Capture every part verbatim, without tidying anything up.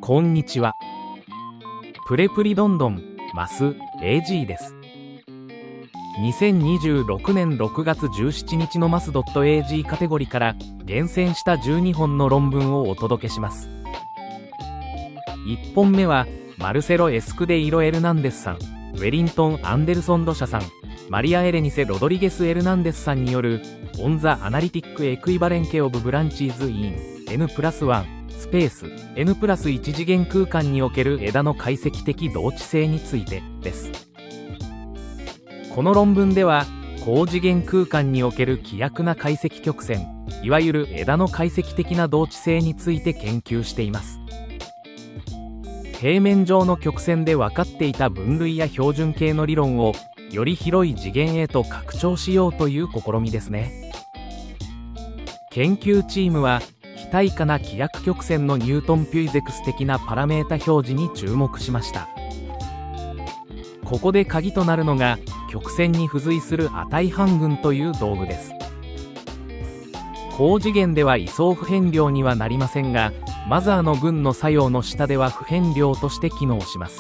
こんにちは。プレプリどんどんマス エージー です。にせんにじゅうろくねんろくがつじゅうしちにちのマス .ag カテゴリーから厳選したじゅうにほんの論文をお届けします。いっぽんめはマルセロ・エスクデイロ・エルナンデスさん、ウェリントン・アンデルソン・ロシャさん、マリア・エレニセ・ロドリゲス・エルナンデスさんによるオン・ザ・アナリティック・エクイバレンケ・オブ・ブランチーズ・イン エヌプラスワンスペース エヌプラスいち次元空間における枝の解析的同値性についてです。この論文では高次元空間における希薄な解析曲線、いわゆる枝の解析的な同値性について研究しています。平面上の曲線で分かっていた分類や標準形の理論をより広い次元へと拡張しようという試みですね。研究チームは非対価な希薄曲線のニュートン・ピュイゼクス的なパラメータ表示に注目しました。ここで鍵となるのが曲線に付随する値半群という道具です。高次元では位相不変量にはなりませんが、マザーの群の作用の下では不変量として機能します。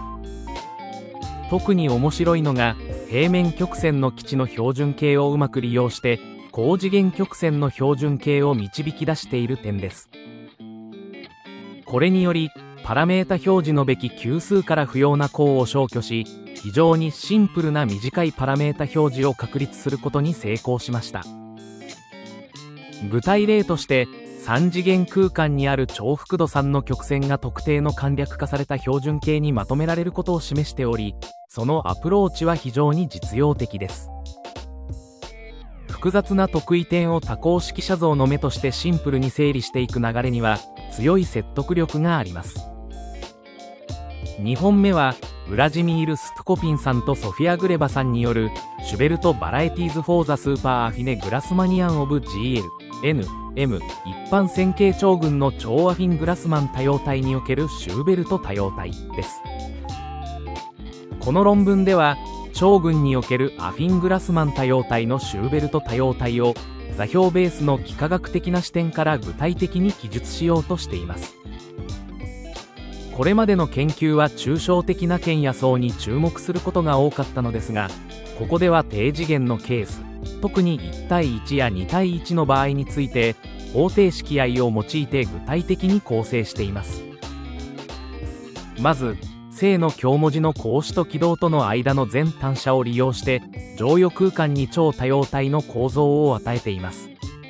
特に面白いのが平面曲線の基地の標準形をうまく利用して高次元曲線の標準形を導き出している点です。これによりパラメータ表示のべき級数から不要な項を消去し、非常にシンプルな短いパラメータ表示を確立することに成功しました。具体例としてさん次元空間にある重複度さんの曲線が特定の簡略化された標準形にまとめられることを示しており、そのアプローチは非常に実用的です。複雑な特異点を多項式写像の目としてシンプルに整理していく流れには強い説得力があります。にほんめはウラジミール・ストコピンさんとソフィア・グレバさんによるシュベルト・バラエティーズ・フォー・ザ・スーパー・アフィネ・グラスマニアン・オブ・ ジーエル エヌ エム 一般線形超群の超アフィン・グラスマン多様体におけるシューベルト多様体です。この論文では超群におけるアフィン・グラスマン多様体のシューベルト多様体を座標ベースの幾何学的な視点から具体的に記述しようとしています。これまでの研究は抽象的な圏や層に注目することが多かったのですが、ここでは低次元のケース、特にいち対いちやに対いちの場合について方程式 I を用いて具体的に構成しています。まず正の強文字の格子と軌道との間の全単斜を利用して乗与空間に超多様体の構造を与えています。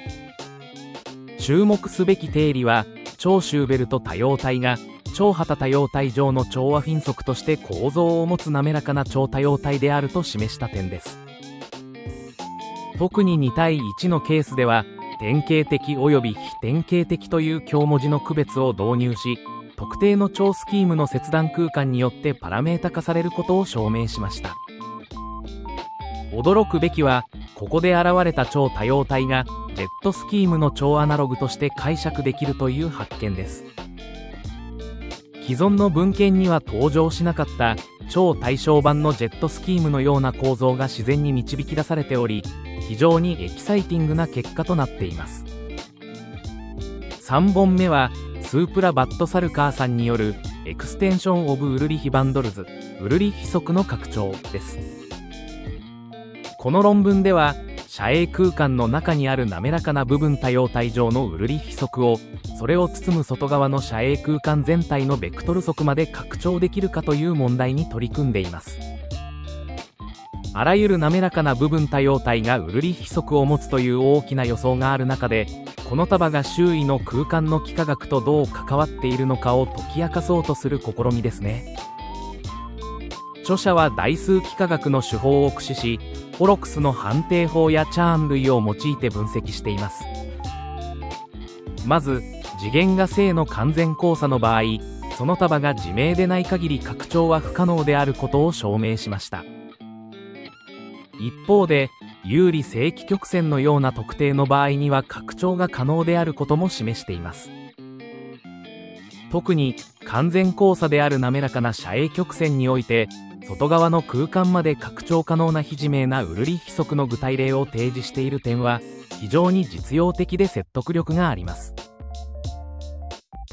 注目すべき定理は超シューベルト多様体が超波多様体上の超アフィン則として構造を持つ滑らかな超多様体であると示した点です。特にに対いちのケースでは典型的および非典型的という強文字の区別を導入し、特定の超スキームの切断空間によってパラメータ化されることを証明しました。驚くべきはここで現れた超多様体が Z スキームの超アナログとして解釈できるという発見です。既存の文献には登場しなかった超対象版のジェットスキームのような構造が自然に導き出されており、非常にエキサイティングな結果となっています。さんぼんめはスープラ・バットサルカーさんによるエクステンション・オブ・ウルリヒ・バンドルズウルリヒ則の拡張です。この論文では斜影空間の中にある滑らかな部分多様体上のウルリヒ則をそれを包む外側の斜影空間全体のベクトル則まで拡張できるかという問題に取り組んでいます。あらゆる滑らかな部分多様体がウルリヒ則を持つという大きな予想がある中で、この束が周囲の空間の幾何学とどう関わっているのかを解き明かそうとする試みですね。著者は代数幾何学の手法を駆使し、ホロクスの判定法やチャーン類を用いて分析しています。まず次元が正の完全交差の場合、その束が自明でない限り拡張は不可能であることを証明しました。一方で有利正規曲線のような特定の場合には拡張が可能であることも示しています。特に完全交差である滑らかな斜影曲線において外側の空間まで拡張可能な非自明なウルリヒ則の具体例を提示している点は非常に実用的で説得力があります。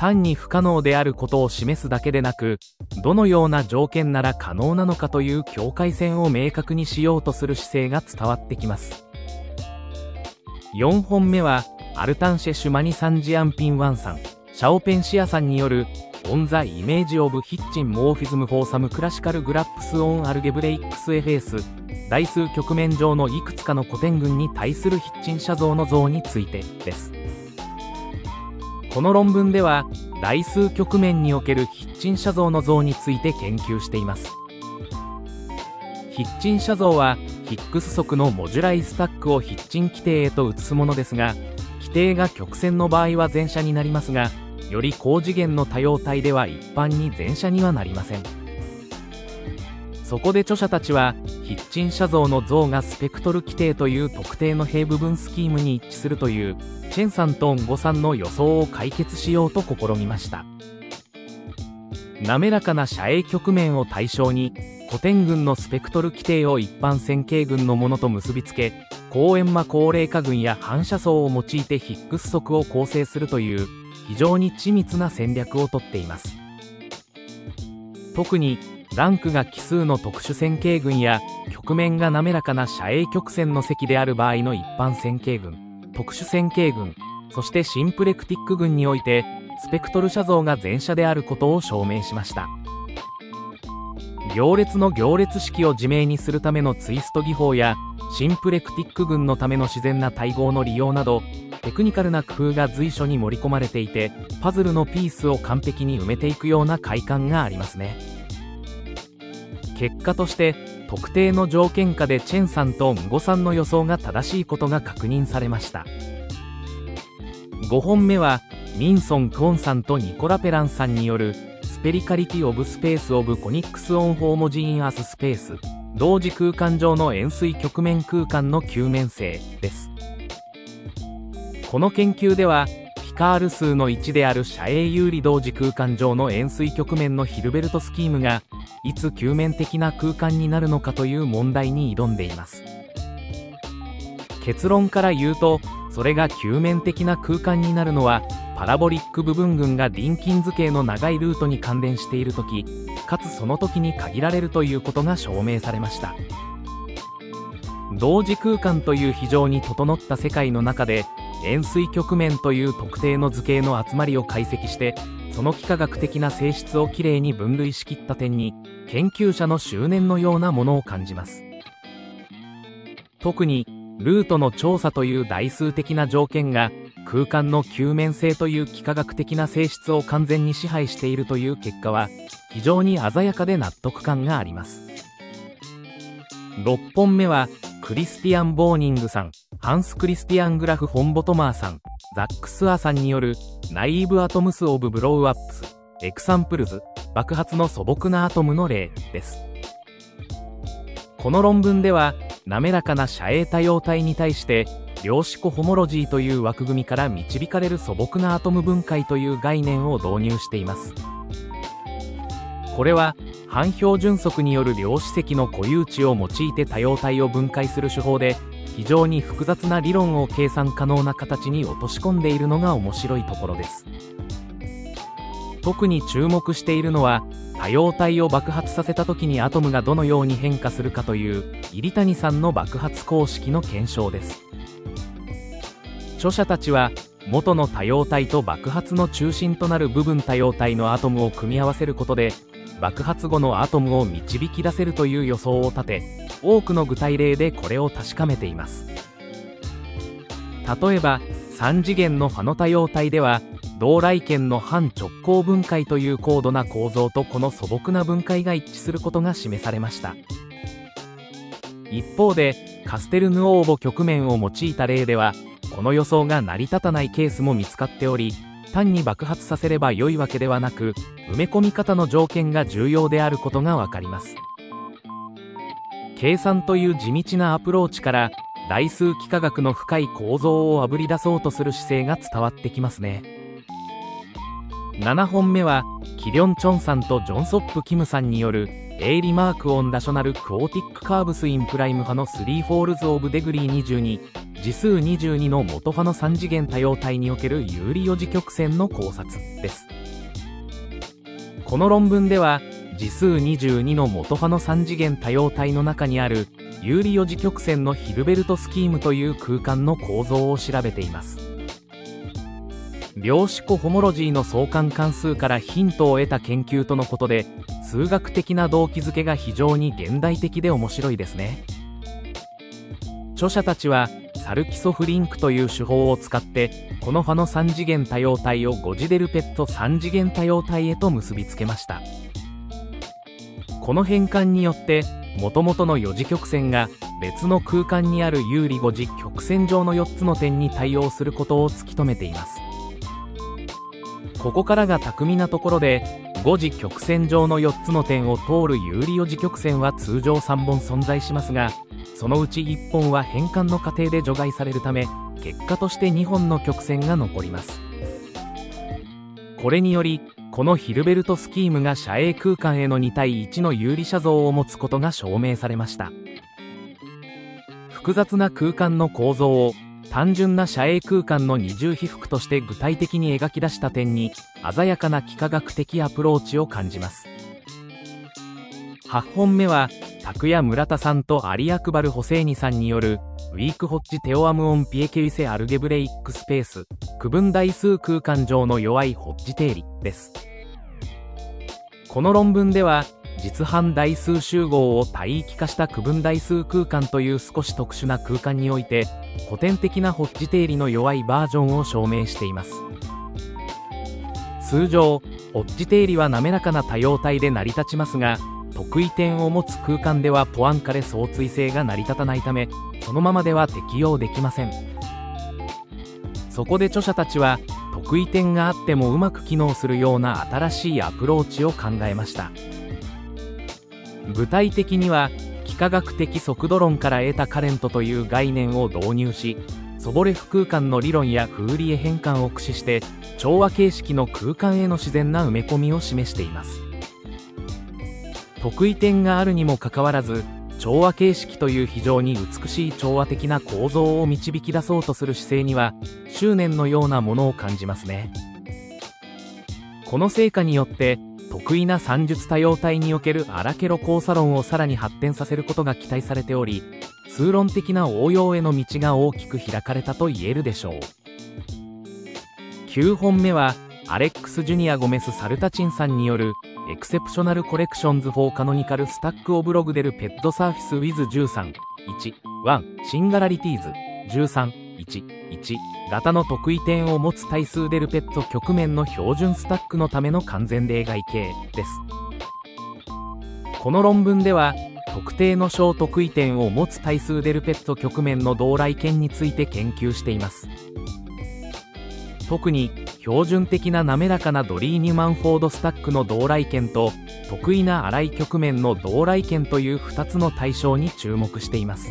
単に不可能であることを示すだけでなく、どのような条件なら可能なのかという境界線を明確にしようとする姿勢が伝わってきます。よんほんめはアルタンシェ・シュマニ・サンジアンピン・ワンさん、シャオペンシアさんによるオン・ザ・イメージ・オブ・ヒッチン・モーフィズム・フォー・サム・クラシカル・グラップス・オン・アルゲブレイックス・エフェース、代数曲面上のいくつかの古典群に対するヒッチン写像の像についてです。この論文では代数曲面におけるヒッチン写像の像について研究しています。ヒッチン写像はヒックス則のモジュライスタックをヒッチン規定へと移すものですが、規定が曲線の場合は前者になりますが、より高次元の多様体では一般に前者にはなりません。そこで著者たちはヒッチン写像の像がスペクトル規定という特定の平部分スキームに一致するというチェンさんとンゴさんの予想を解決しようと試みました。滑らかな斜影曲面を対象に古典群のスペクトル規定を一般線形群のものと結びつけ、高円満高齢化群や反射層を用いてヒックス則を構成するという非常に緻密な戦略をとっています。特にランクが奇数の特殊線形群や曲面が滑らかな斜影曲線の積である場合の一般線形群、特殊線形群、そしてシンプレクティック群においてスペクトル写像が前者であることを証明しました。行列の行列式を自明にするためのツイスト技法やシンプレクティック群のための自然な対合の利用などテクニカルな工夫が随所に盛り込まれていて、パズルのピースを完璧に埋めていくような快感がありますね。結果として特定の条件下でチェンさんとンゴさんの予想が正しいことが確認されました。ごほんめはミンソン・クオンさんとニコラ・ペランさんによるスペリカリティ・オブ・スペース・オブ・コニックス・オン・ホーモジーン・アス・スペース、同時空間上の円錐曲面空間の球面性です。この研究ではピカール数のいちである斜影有利同時空間上の円錐曲面のヒルベルトスキームがいつ球面的な空間になるのかという問題に挑んでいます。結論から言うと、それが球面的な空間になるのはパラボリック部分群がディンキン図形の長いルートに関連しているとき、かつその時に限られるということが証明されました。同時空間という非常に整った世界の中で円錐曲面という特定の図形の集まりを解析して、その幾何学的な性質をきれいに分類しきった点に研究者の執念のようなものを感じます。特にルートの調査という代数的な条件が空間の球面性という幾何学的な性質を完全に支配しているという結果は非常に鮮やかで納得感があります。ろっぽんめはクリスティアン・ボーニングさん、ハンス・クリスティアン・グラフ・フォン・ボトマーさん、ザックス・アーさんによるナイーブ・アトムス・オブ・ブロウアップス、エクサンプルズ、爆発の素朴なアトムの例です。この論文では滑らかな斜影多様体に対して量子コホモロジーという枠組みから導かれる素朴なアトム分解という概念を導入しています。これは反標準則による量子積の固有値を用いて多様体を分解する手法で、非常に複雑な理論を計算可能な形に落とし込んでいるのが面白いところです。特に注目しているのは多様体を爆発させた時にアトムがどのように変化するかという入谷さんの爆発公式の検証です。著者たちは元の多様体と爆発の中心となる部分多様体のアトムを組み合わせることで爆発後のアトムを導き出せるという予想を立て、多くの具体例でこれを確かめています。例えばさん次元の波の多様体では同来圏の反直行分解という高度な構造とこの素朴な分解が一致することが示されました。一方でカステルヌオーボ曲面を用いた例ではこの予想が成り立たないケースも見つかっており、単に爆発させれば良いわけではなく埋め込み方の条件が重要であることがわかります。計算という地道なアプローチから代数幾何学の深い構造をあぶり出そうとする姿勢が伝わってきますね。ななほんめはキリョン・チョンさんとジョンソップ・キムさんによるエイリマーク・オン・ラショナル・クオーティック・カーブス・インプライム派のスリーフォールズ・オブ・デグリーにじゅうに次数にじゅうにの元波のさん次元多様体における有利四次曲線の考察です。この論文では次数にじゅうにの元波のさん次元多様体の中にある有利四次曲線のヒルベルトスキームという空間の構造を調べています。量子コホモロジーの相関関数からヒントを得た研究とのことで、数学的な動機づけが非常に現代的で面白いですね。著者たちはサルキソフリンクという手法を使ってこの波のさん次元多様体をゴジデルペットさん次元多様体へと結びつけました。この変換によって元々の四次曲線が別の空間にある有利五次曲線上のよっつの点に対応することを突き止めています。ここからが巧みなところで、五次曲線上のよっつの点を通る有利四次曲線は通常さんぼん存在しますが、そのうちいっぽんは変換の過程で除外されるため、結果としてにほんの曲線が残ります。これによりこのヒルベルトスキームが斜影空間へのに対いちの有利写像を持つことが証明されました。複雑な空間の構造を単純な斜影空間の二重被覆として具体的に描き出した点に鮮やかな幾何学的アプローチを感じます。はちほんめは拓也村田さんとアリアクバル・ホセイニさんによるウィークホッジテオアムオンピエケウィセアルゲブレイックスペース区分代数空間上の弱いホッジ定理です。この論文では実範代数集合を対域化した区分代数空間という少し特殊な空間において古典的なホッジ定理の弱いバージョンを証明しています。通常ホッジ定理は滑らかな多様体で成り立ちますが、特異点を持つ空間ではポアンカレ相対性が成り立たないため、そのままでは適用できません。そこで著者たちは特異点があってもうまく機能するような新しいアプローチを考えました。具体的には幾何学的速度論から得たカレントという概念を導入し、ソボレフ空間の理論やフーリエ変換を駆使して調和形式の空間への自然な埋め込みを示しています。特異点があるにもかかわらず調和形式という非常に美しい調和的な構造を導き出そうとする姿勢には執念のようなものを感じますね。この成果によって特異な算術多様体におけるアラケロ交差論をさらに発展させることが期待されており、数論的な応用への道が大きく開かれたと言えるでしょう。きゅうほんめはアレックス・ジュニア・ゴメス・サルタチンさんによるエクセプショナルコレクションズ・フォー・カノニカル・スタック・オブ・ログデル・ペッド・サーフィス・ウィズ じゅうさん いち いちシンガラリティーズ じゅうさん いち いち型の特異点を持つ対数デルペット曲面の標準スタックのための完全例外形です。この論文では特定の小特異点を持つ対数デルペット曲面の同来圏について研究しています。特に標準的な滑らかなドリー・ニュマンフォードスタックの同来圏と特異な粗い曲面の同来圏というふたつの対象に注目しています。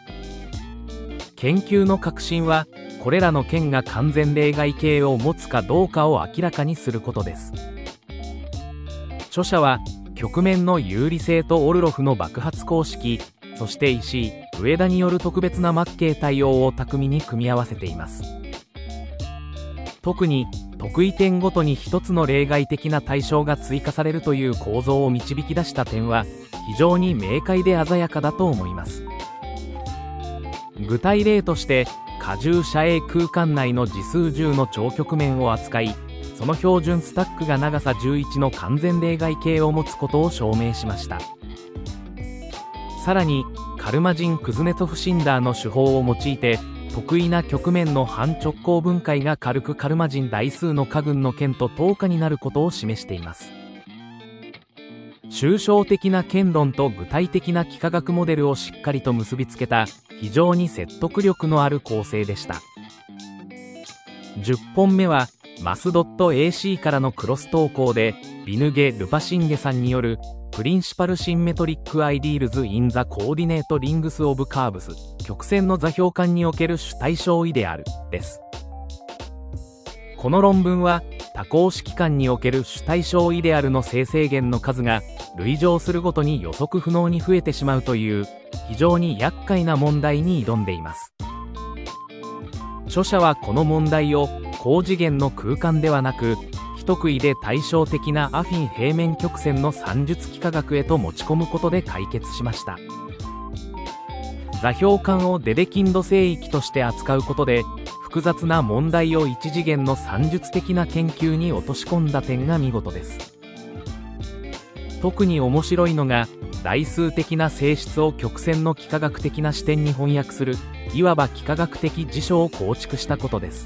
研究の核心はこれらの圏が完全例外形を持つかどうかを明らかにすることです。著者は曲面の有利性とオルロフの爆発公式、そして石井・上田による特別な末形対応を巧みに組み合わせています。特に特異点ごとに一つの例外的な対象が追加されるという構造を導き出した点は非常に明快で鮮やかだと思います。具体例として荷重斜影空間内の次数じゅうの超曲面を扱い、その標準スタックが長さじゅういちの完全例外形を持つことを証明しました。さらにカルマジン・クズネツォフシンダーの手法を用いて特異な曲面の半直行分解が軽くカルマジン代数の加群の圏と等価になることを示しています。抽象的な圏論と具体的な幾何学モデルをしっかりと結びつけた非常に説得力のある構成でした。じゅっぽんめはマス .ac からのクロス投稿でビヌゲ・ルパシンゲさんによるプリンシパルシンメトリックアイディールズ・イン・ザ・コーディネート・リングス・オブ・カーブス曲線の座標間における主対象イデアルです。この論文は多項式間における主対象イデアルの正正弦の数が累乗するごとに予測不能に増えてしまうという非常に厄介な問題に挑んでいます。 著者はこの問題を高次元の空間ではなく、不得意で対照的なアフィン平面曲線の算術幾何学へと持ち込むことで解決しました。座標間をデデキンド聖域として扱うことで、複雑な問題を一次元の算術的な研究に落とし込んだ点が見事です。特に面白いのが、代数的な性質を曲線の幾何学的な視点に翻訳する、いわば幾何学的辞書を構築したことです。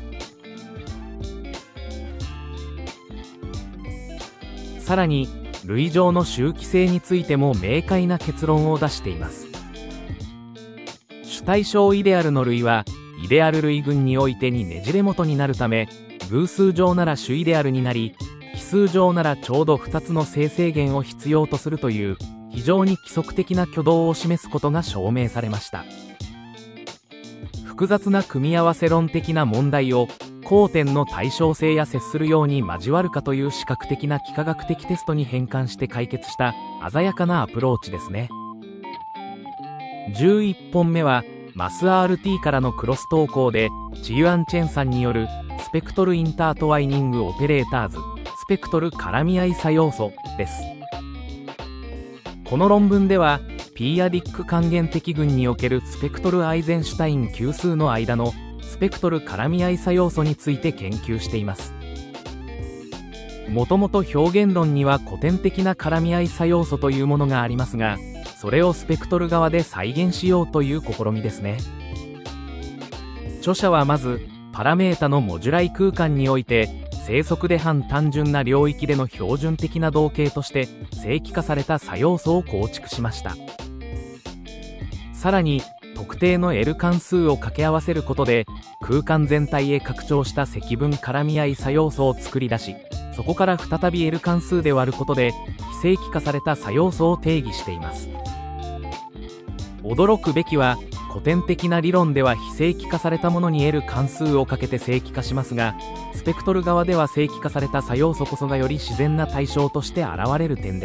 さらに、類乗の周期性についても明快な結論を出しています。主対象イデアルの類は、イデアル類群においてにねじれ元になるため、偶数上なら主イデアルになり、奇数上ならちょうどふたつの正正弦を必要とするという、非常に規則的な挙動を示すことが証明されました。複雑な組み合わせ論的な問題を、交点の対称性や接するように交わるかという視覚的な幾何学的テストに変換して解決した鮮やかなアプローチですね。じゅういっぽんめは、マス アールティー からのクロス投稿で、チユアン・チェンさんによるスペクトルインタートワイニングオペレーターズ、スペクトル絡み合い作要素です。この論文では、ピーアディック還元的群におけるスペクトルアイゼンシュタイン級数の間のスペクトル絡み合い作要素について研究しています。もともと表現論には古典的な絡み合い作要素というものがありますが、それをスペクトル側で再現しようという試みですね。著者はまず、パラメータのモジュライ空間において、正則で半単純な領域での標準的な動径として正規化された作用素を構築しました。さらに、特定の L 関数を掛け合わせることで、空間全体へ拡張した積分絡み合い作用素を作り出し、そこから再び L 関数で割ることで、非正規化された作用素を定義しています。驚くべきは、古典的な理論では非正規化されたものに L 関数をかけて正規化しますが、スペクトル側では正規化された作用素こそがより自然な対象として現れる点です。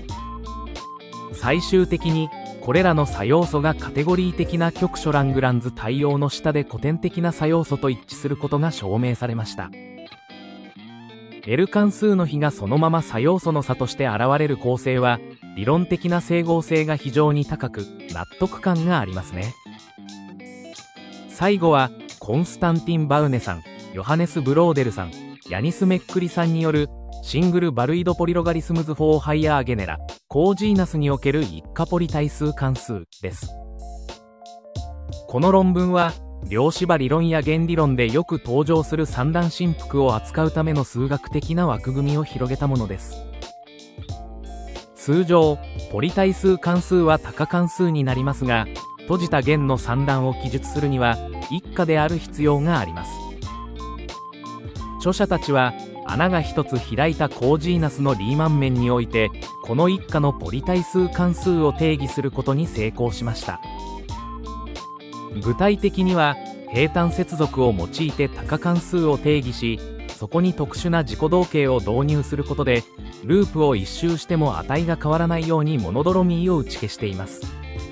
最終的に、これらの作用素がカテゴリー的な局所ラングランズ対応の下で古典的な作用素と一致することが証明されました。L 関数の比がそのまま作用素の差として現れる構成は、理論的な整合性が非常に高く、納得感がありますね。最後は、コンスタンティン・バウネさん、ヨハネス・ブローデルさん、ヤニス・メックリさんによる、シングル・バルイド・ポリロガリスムズ・フォー・ハイヤー・ゲネラ、コージーナスにおける一過ポリ対数関数です。この論文は、量子場理論や弦理論でよく登場する三段振幅を扱うための数学的な枠組みを広げたものです。通常、ポリ対数関数は多価関数になりますが、閉じた弦の三段を記述するには、一過である必要があります。著者たちは、穴が一つ開いたコージーナスのリーマン面において、この一過のポリ対数関数を定義することに成功しました。具体的には、平坦接続を用いて多価関数を定義し、そこに特殊な自己動径を導入することで、ループを一周しても値が変わらないようにモノドロミーを打ち消しています。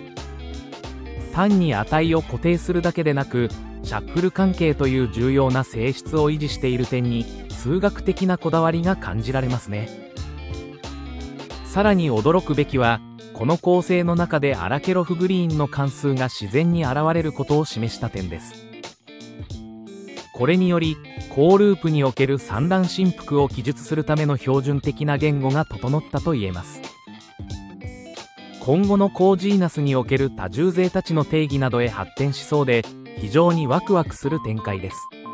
単に値を固定するだけでなく、シャッフル関係という重要な性質を維持している点に、数学的なこだわりが感じられますね。さらに驚くべきは、この構成の中でアラケロフグリーンの関数が自然に現れることを示した点です。これにより、コーループにおける三段振幅を記述するための標準的な言語が整ったと言えます。今後のコージーナスにおける多重ゼータ値の定義などへ発展しそうで、非常にワクワクする展開です。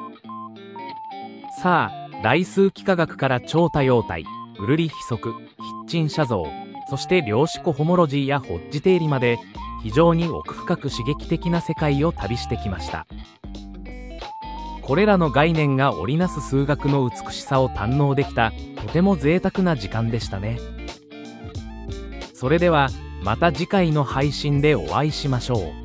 さあ、代数幾何学から超多様体、ウルリッヒ則、ヒッチン写像、そして量子コホモロジーやホッジ定理まで、非常に奥深く刺激的な世界を旅してきました。これらの概念が織りなす数学の美しさを堪能できた、とても贅沢な時間でしたね。それでは、また次回の配信でお会いしましょう。